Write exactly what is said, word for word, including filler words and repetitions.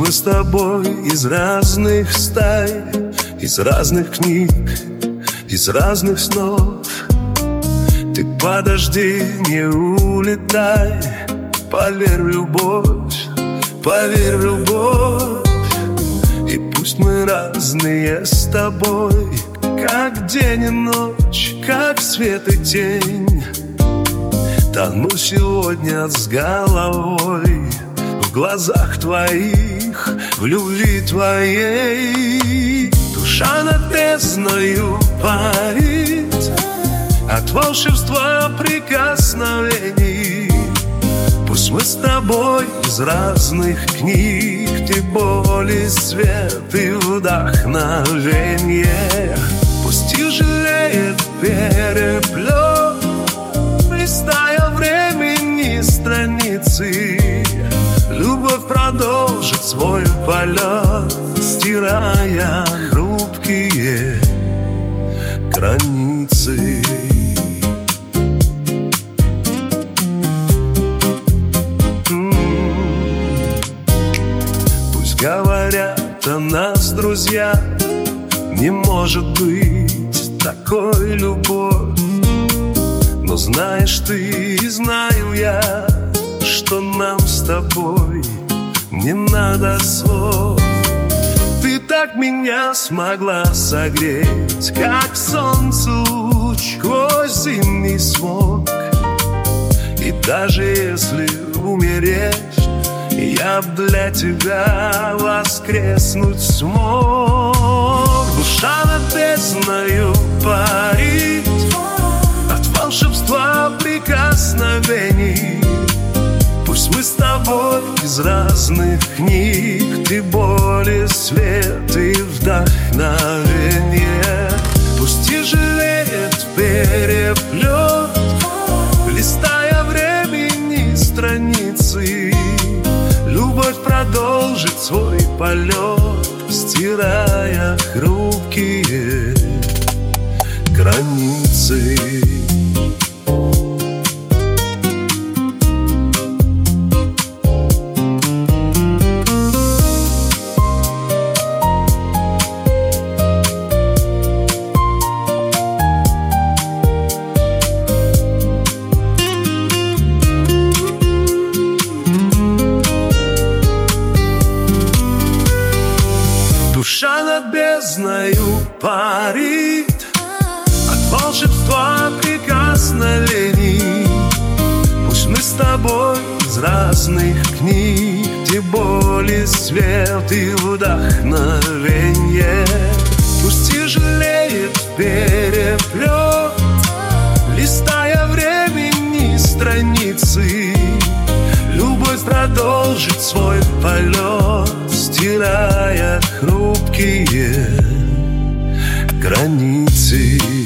мы с тобой из разных стай, из разных книг, из разных снов. Ты подожди, не улетай, поверь в любовь, поверь в любовь. И пусть мы разные с тобой, как день и ночь, как свет и тень. Тону сегодня с головой в глазах твоих, в любви твоей. Душа над бездною парит от волшебства прикосновений. Пусть мы с тобой из разных книг, ты боль и свет и вдохновенье. Пусть тяжелеет переплет, листая времени страницы. Любовь продолжит свой полет, стирая хрупкие границы. Пусть говорят о нас друзья, не может быть такой любовь. Но знаешь ты и знаю я, что нам с тобой не надо слов. Ты так меня смогла согреть, как солнце луч сквозь зимний смог. И даже если умереть, я б для тебя воскреснуть смог. Душа над бездною парит от волшебства прикосновений. Пусть мы с тобой из разных книг, ты боль и свет и вдохновенье. Пусть тяжелеет переплет, листая времени страницы. Любовь продолжит свой полет, стирая хрупкие границы. Душа над бездною парит от волшебства прикосновений. Пусть мы с тобой из разных книг, где боль и свет и вдохновенье. Пусть тяжелеет переплет, листая времени страницы. Любовь продолжит свой полет, стирая хрупкие границы.